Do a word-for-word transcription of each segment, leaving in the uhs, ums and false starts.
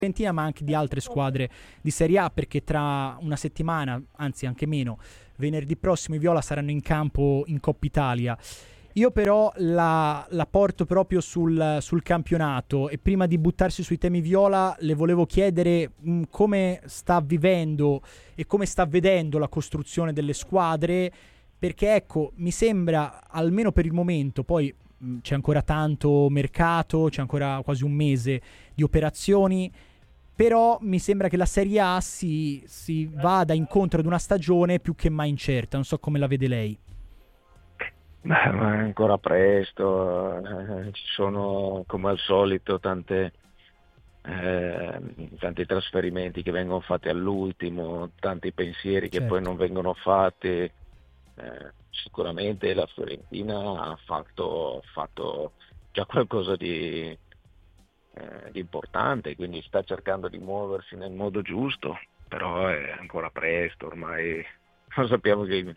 Fiorentina, ma anche di altre squadre di Serie A, perché tra una settimana, anzi anche meno, venerdì prossimo i Viola saranno in campo in Coppa Italia. Io però la, la porto proprio sul, sul campionato, e prima di buttarsi sui temi Viola le volevo chiedere mh, come sta vivendo e come sta vedendo la costruzione delle squadre, perché ecco, mi sembra, almeno per il momento, poi mh, c'è ancora tanto mercato, c'è ancora quasi un mese di operazioni, però mi sembra che la Serie A si, si vada incontro ad una stagione più che mai incerta. Non so come la vede lei. Beh, ma è ancora presto, eh, ci sono come al solito tante, eh, tanti trasferimenti che vengono fatti all'ultimo, tanti pensieri che poi Certo. non vengono fatti. Eh, sicuramente la Fiorentina ha fatto, fatto già qualcosa di, eh, di importante, quindi sta cercando di muoversi nel modo giusto, però è ancora presto, ormai lo sappiamo che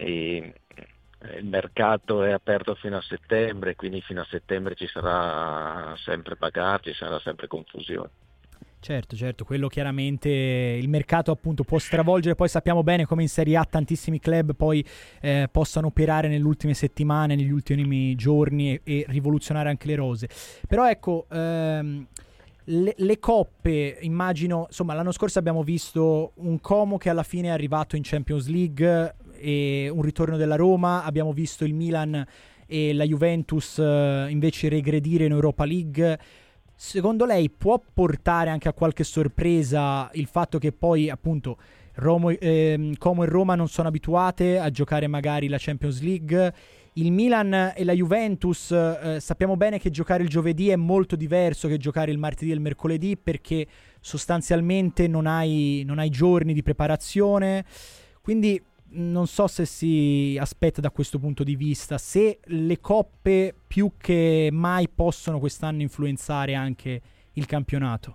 i, il mercato è aperto fino a settembre, quindi fino a settembre ci sarà sempre bagarre, ci sarà sempre confusione. Certo, certo, quello chiaramente il mercato appunto può stravolgere, poi sappiamo bene come in Serie A tantissimi club poi eh, possano operare nelle ultime settimane, negli ultimi giorni e, e rivoluzionare anche le rose. Però ecco, ehm, le, le coppe, immagino, insomma l'anno scorso abbiamo visto un Como che alla fine è arrivato in Champions League e un ritorno della Roma, abbiamo visto il Milan e la Juventus eh, invece regredire in Europa League. Secondo lei può portare anche a qualche sorpresa il fatto che poi appunto Romo, ehm, Como e Roma non sono abituate a giocare magari la Champions League? Il Milan e la Juventus eh, sappiamo bene che giocare il giovedì è molto diverso che giocare il martedì e il mercoledì, perché sostanzialmente non hai, non hai giorni di preparazione, quindi non so se si aspetta da questo punto di vista, se le coppe più che mai possono quest'anno influenzare anche il campionato.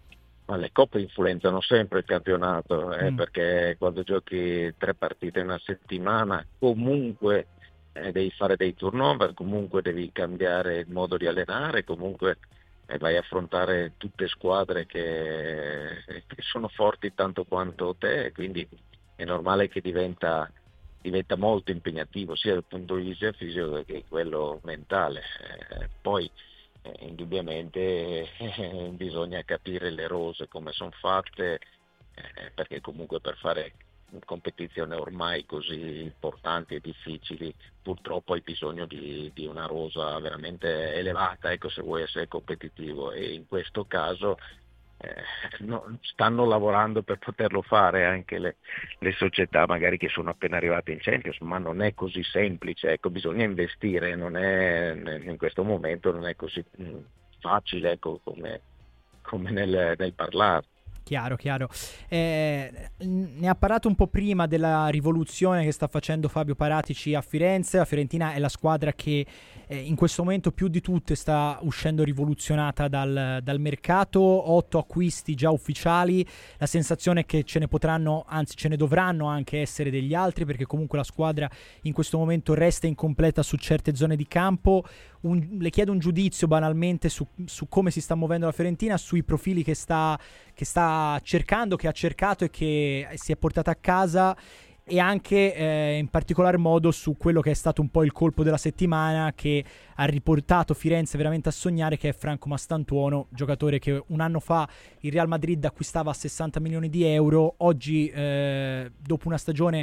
Ma le coppe influenzano sempre il campionato, eh, Mm. perché quando giochi tre partite in una settimana comunque eh, devi fare dei turnover, comunque devi cambiare il modo di allenare, comunque eh, vai a affrontare tutte squadre che, che sono forti tanto quanto te, quindi è normale che diventa, diventa molto impegnativo sia dal punto di vista fisico che quello mentale. Eh, poi eh, indubbiamente eh, bisogna capire le rose come sono fatte, eh, perché comunque per fare competizioni ormai così importanti e difficili purtroppo hai bisogno di, di una rosa veramente elevata, ecco, se vuoi essere competitivo, e in questo caso eh, no, stanno lavorando per poterlo fare anche le, le società magari che sono appena arrivate in Champions, ma non è così semplice, ecco, bisogna investire, non è, in questo momento non è così mh, facile, ecco, come, come nel, nel parlare. Chiaro, chiaro. Eh, ne ha parlato un po' prima della rivoluzione che sta facendo Fabio Paratici a Firenze. La Fiorentina è la squadra che eh, in questo momento più di tutte sta uscendo rivoluzionata dal, dal mercato. Otto acquisti già ufficiali. La sensazione è che ce ne potranno, anzi ce ne dovranno anche essere degli altri, perché comunque la squadra in questo momento resta incompleta su certe zone di campo. Un, le chiedo un giudizio banalmente su, su come si sta muovendo la Fiorentina, sui profili che sta, che sta cercando, che ha cercato e che si è portata a casa, e anche eh, in particolar modo su quello che è stato un po' il colpo della settimana, che ha riportato Firenze veramente a sognare, che è Franco Mastantuono, giocatore che un anno fa il Real Madrid acquistava a sessanta milioni di euro. Oggi eh, dopo una stagione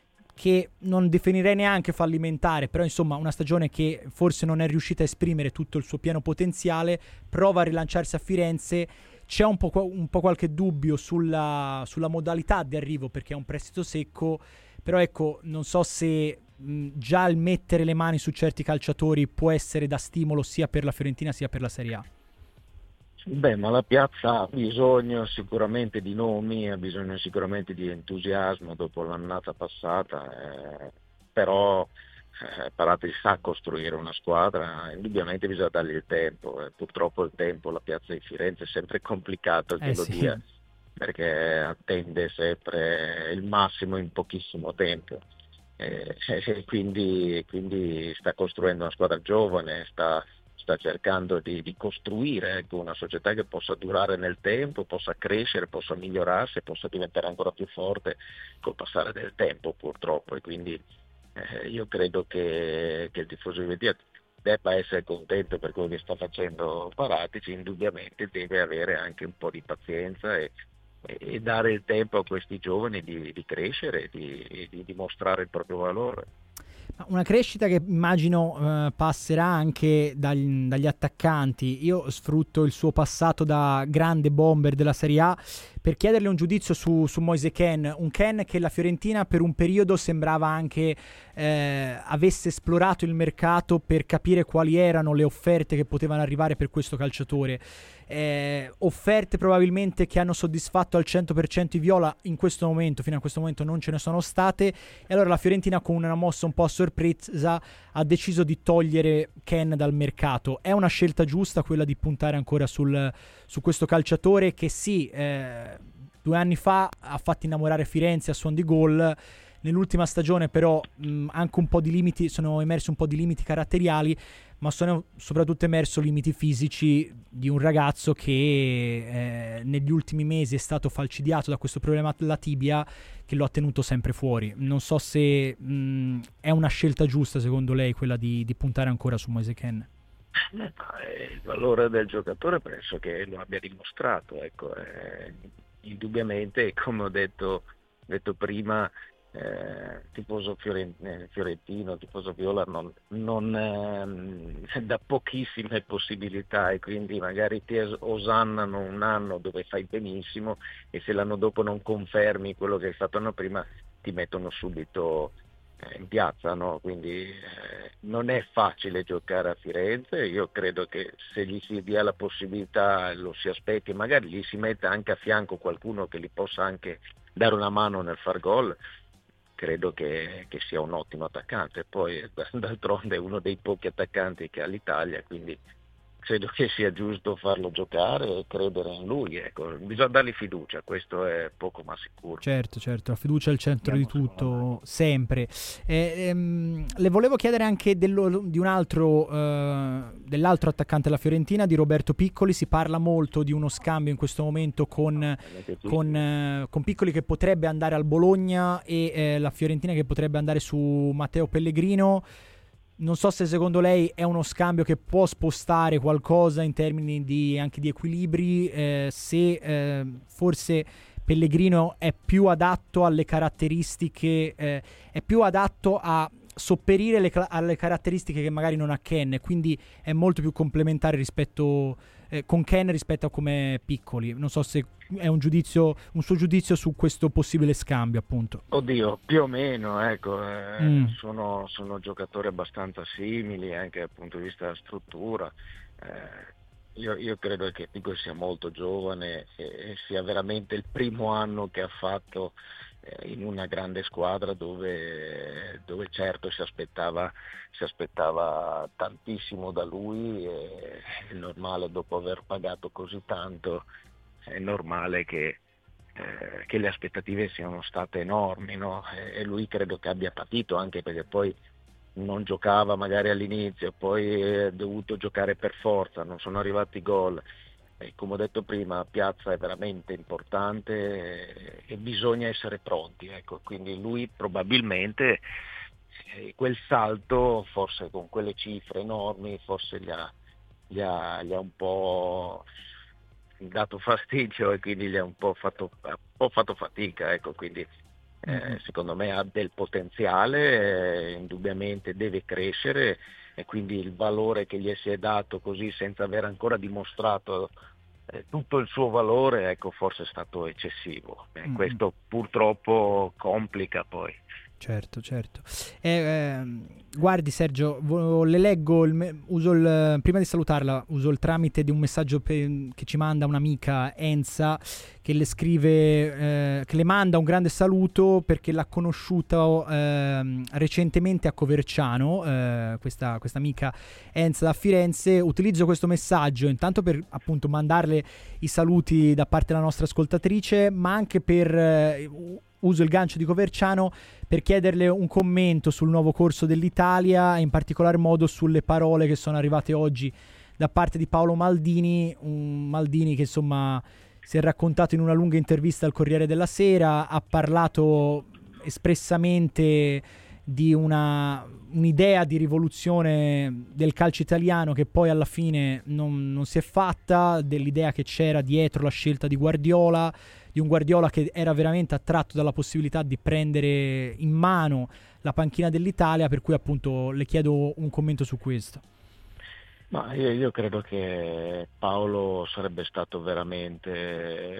che non definirei neanche fallimentare, però insomma una stagione che forse non è riuscita a esprimere tutto il suo pieno potenziale, prova a rilanciarsi a Firenze. C'è un po', un po' qualche dubbio sulla, sulla modalità di arrivo, perché è un prestito secco, però ecco, non so se mh, già il mettere le mani su certi calciatori può essere da stimolo sia per la Fiorentina sia per la Serie A. Beh, ma la piazza ha bisogno sicuramente di nomi, ha bisogno sicuramente di entusiasmo dopo l'annata passata, eh, però eh, Parati sa costruire una squadra, indubbiamente bisogna dargli il tempo, eh. Purtroppo il tempo, la piazza di Firenze è sempre complicato che Eh lo sì, dia, perché attende sempre il massimo in pochissimo tempo. Eh, e quindi, quindi sta costruendo una squadra giovane, sta sta cercando di, di costruire, ecco, una società che possa durare nel tempo, possa crescere, possa migliorarsi, possa diventare ancora più forte col passare del tempo purtroppo, e quindi eh, io credo che, che il tifoso Juventus debba essere contento per quello che sta facendo Paratici. Indubbiamente deve avere anche un po' di pazienza e, e dare il tempo a questi giovani di, di crescere e di, di dimostrare il proprio valore. Una crescita che immagino eh, passerà anche dagli, dagli attaccanti. Io sfrutto il suo passato da grande bomber della Serie A per chiederle un giudizio su, su Moise Kean, un Kean che la Fiorentina per un periodo sembrava anche eh, avesse esplorato il mercato per capire quali erano le offerte che potevano arrivare per questo calciatore. Eh, offerte probabilmente che hanno soddisfatto al cento per cento i viola in questo momento, fino a questo momento non ce ne sono state, e allora la Fiorentina, con una mossa un po' a sorpresa, ha deciso di togliere Kean dal mercato. È una scelta giusta quella di puntare ancora sul, su questo calciatore che sì, eh, due anni fa ha fatto innamorare Firenze a suon di gol. Nell'ultima stagione però mh, anche un po' di limiti, sono emersi un po' di limiti caratteriali, ma sono soprattutto emersi limiti fisici di un ragazzo che eh, negli ultimi mesi è stato falcidiato da questo problema alla tibia che lo ha tenuto sempre fuori. Non so se mh, è una scelta giusta secondo lei quella di, di puntare ancora su Moise Kean. Il valore del giocatore penso che lo abbia dimostrato, ecco, eh, indubbiamente, come ho detto, detto prima, Eh, tifoso fiorentino, tifoso viola non, non eh, da pochissime possibilità, e quindi magari ti osannano un anno dove fai benissimo e se l'anno dopo non confermi quello che hai fatto l'anno prima ti mettono subito eh, in piazza, no? Quindi eh, non è facile giocare a Firenze. Io credo che se gli si dia la possibilità, lo si aspetti, magari gli si metta anche a fianco qualcuno che gli possa anche dare una mano nel far gol, credo che, che sia un ottimo attaccante. Poi d'altronde è uno dei pochi attaccanti che ha l'Italia, quindi credo che sia giusto farlo giocare e credere in lui, ecco. Bisogna dargli fiducia, questo è poco ma sicuro. Certo, certo, la fiducia è il centro Andiamo di tutto, solo. sempre. Eh, ehm, le volevo chiedere anche dello, di un altro, eh, dell'altro attaccante della Fiorentina, di Roberto Piccoli. Si parla molto di uno scambio in questo momento con, con, eh, con Piccoli che potrebbe andare al Bologna e eh, la Fiorentina che potrebbe andare su Matteo Pellegrino. Non so se secondo lei è uno scambio che può spostare qualcosa in termini di, anche di equilibri, eh, se eh, forse Pellegrino è più adatto alle caratteristiche, eh, è più adatto a sopperire le, alle caratteristiche che magari non ha Kean, quindi è molto più complementare rispetto eh, con Kean rispetto a come Piccoli. Non so se è un giudizio, un suo giudizio su questo possibile scambio, appunto. Oddio, più o meno, ecco, eh, Mm. sono, sono giocatori abbastanza simili anche dal punto di vista della struttura. Eh, io, io credo che Piccoli sia molto giovane e, e sia veramente il primo anno che ha fatto eh, in una grande squadra dove, dove certo si aspettava, si aspettava tantissimo da lui, e è normale, dopo aver pagato così tanto, è normale che, eh, che le aspettative siano state enormi, no? E, e lui credo che abbia patito, anche perché poi non giocava magari all'inizio, poi è dovuto giocare per forza, non sono arrivati gol. E come ho detto prima, Piazza è veramente importante e, e bisogna essere pronti, ecco. Quindi lui probabilmente eh, quel salto, forse con quelle cifre enormi, forse gli ha, gli ha, gli ha un po' dato fastidio e quindi gli ha un po' fatto, un po' fatto fatica, ecco. Quindi eh, secondo me ha del potenziale, eh, indubbiamente deve crescere, e quindi il valore che gli si è dato così senza aver ancora dimostrato eh, tutto il suo valore, ecco, forse è stato eccessivo. Eh, Mm. questo purtroppo complica poi. Certo, certo. Eh, eh, guardi Sergio, vo- le leggo, il me- uso il, prima di salutarla, uso il tramite di un messaggio pe- che ci manda un'amica, Enza, che le scrive, eh, che le manda un grande saluto perché l'ha conosciuta eh, recentemente a Coverciano, eh, questa, questa amica Enza da Firenze. Utilizzo questo messaggio intanto per appunto mandarle i saluti da parte della nostra ascoltatrice, ma anche per... Eh, uso il gancio di Coverciano per chiederle un commento sul nuovo corso dell'Italia, in particolar modo sulle parole che sono arrivate oggi da parte di Paolo Maldini, un Maldini che insomma si è raccontato in una lunga intervista al Corriere della Sera, ha parlato espressamente di una, un'idea di rivoluzione del calcio italiano che poi alla fine non, non si è fatta, dell'idea che c'era dietro la scelta di Guardiola, di un Guardiola che era veramente attratto dalla possibilità di prendere in mano la panchina dell'Italia, per cui appunto le chiedo un commento su questo. Ma io, io credo che Paolo sarebbe stato veramente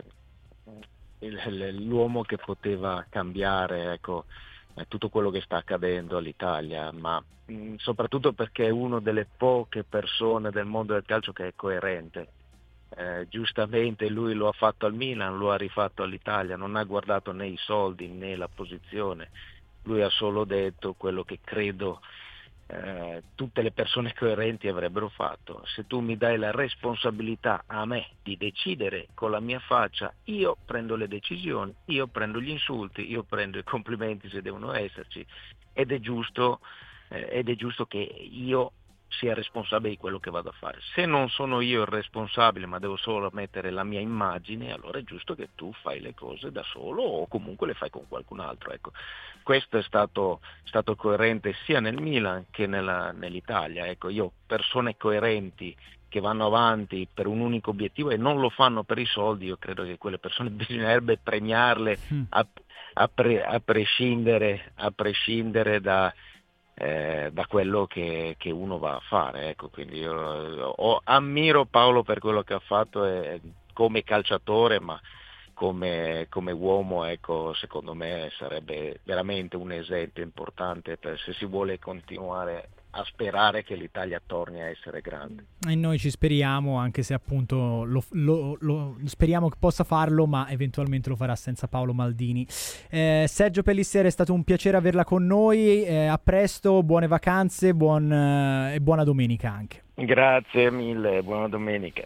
il, l'uomo che poteva cambiare, ecco, tutto quello che sta accadendo all'Italia, ma mh, soprattutto perché è una delle poche persone del mondo del calcio che è coerente. Eh, giustamente lui lo ha fatto al Milan, lo ha rifatto all'Italia, non ha guardato né i soldi né la posizione, lui ha solo detto quello che credo Eh, tutte le persone coerenti avrebbero fatto. Se tu mi dai la responsabilità a me di decidere con la mia faccia, io prendo le decisioni, io prendo gli insulti, io prendo i complimenti se devono esserci, ed è giusto, eh, ed è giusto che io sia responsabile di quello che vado a fare. Se non sono io il responsabile ma devo solo mettere la mia immagine, allora è giusto che tu fai le cose da solo o comunque le fai con qualcun altro, ecco. Questo è stato, stato coerente sia nel Milan che nella, nell'Italia, ecco. Io persone coerenti che vanno avanti per un unico obiettivo e non lo fanno per i soldi, io credo che quelle persone bisognerebbe premiarle a, a, pre, a prescindere, a prescindere da Eh, da quello che, che uno va a fare, ecco. Quindi io ho, ammiro Paolo per quello che ha fatto e, come calciatore, ma come, come uomo, ecco, secondo me sarebbe veramente un esempio importante per, se si vuole continuare a sperare che l'Italia torni a essere grande. E noi ci speriamo, anche se appunto lo, lo, lo speriamo che possa farlo, ma eventualmente lo farà senza Paolo Maldini. eh, Sergio Pellissiere, è stato un piacere averla con noi, eh, a presto, buone vacanze, buon, eh, e buona domenica anche. Grazie mille, buona domenica.